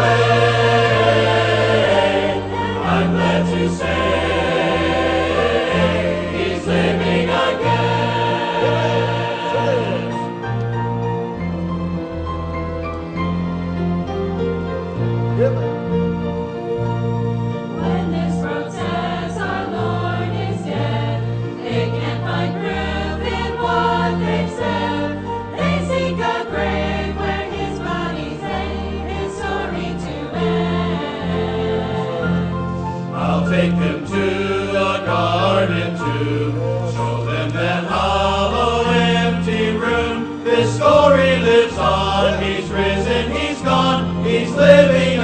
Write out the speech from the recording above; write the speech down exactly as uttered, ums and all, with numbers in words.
away. I'm glad to say he's living again. When this world says our Lord is dead, they can't find proof in what they've said. They seek a grave where his body's laid, his story to end. I'll take them to a garden tomb, show them that hollow empty room. This story lives on, he's risen, he's gone, he's living